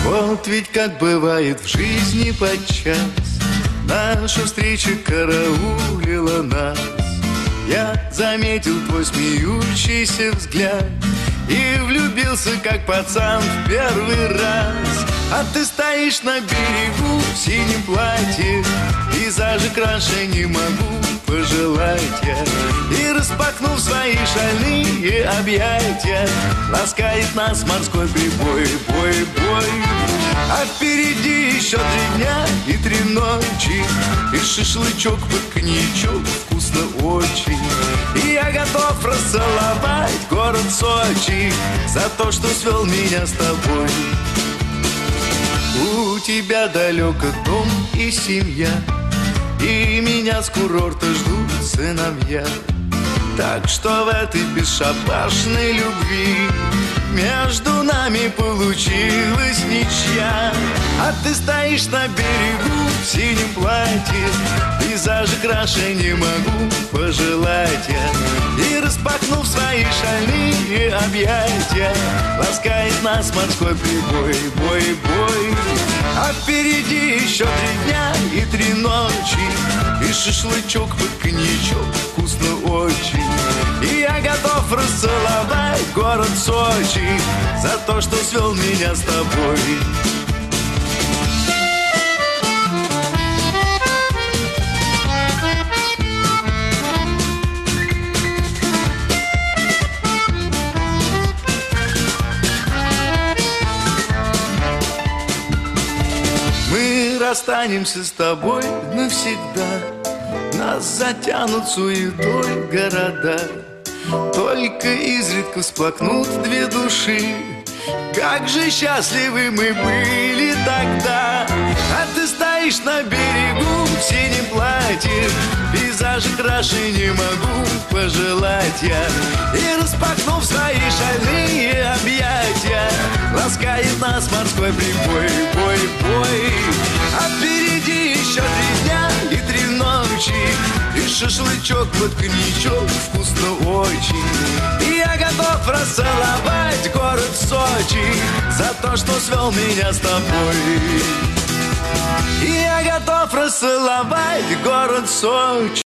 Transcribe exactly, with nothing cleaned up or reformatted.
Вот ведь как бывает в жизни подчас, наша встреча караулила нас. Я заметил твой смеющийся взгляд и влюбился, как пацан, в первый раз. А ты стоишь на берегу в синем платье, пейзажи краше не могу пожелать я. И распахнув свои шальные объятия, ласкает нас морской прибой, бой, бой. А впереди еще три дня и три ночи, и шашлычок под коньячок, вкусно очень. И я готов расцеловать город Сочи за то, что свел меня с тобой. У тебя далеко дом и семья, и меня с курорта ждут сыновья. Так что в этой бесшабашной любви между нами получилась ничья. А ты стоишь на берегу в синем платье, пейзажи краше не могу пожелать я. И распахнув свои шальные объятия, ласкает нас морской прибой, бой, бой. А впереди еще три дня и три ночи, и шашлычок под коньячок, вкусно очень. И я готов расцеловать город Сочи за то, что свел меня с тобой. Мы расстанемся с тобой навсегда, нас затянут суетой города. Только изредка всплакнут две души. Как же счастливы мы были тогда. А ты стоишь на берегу в синем платье, пейзажи краше не могу пожелать я. И распахнув свои шальные объятия, ласкает нас морской прибой, бой, бой. А впереди еще три дня и три ночи, и шашлычок под коньячок, вкусно очень. И я готов расцеловать город Сочи за то, что свел меня с тобой. И я готов расцеловать город Сочи.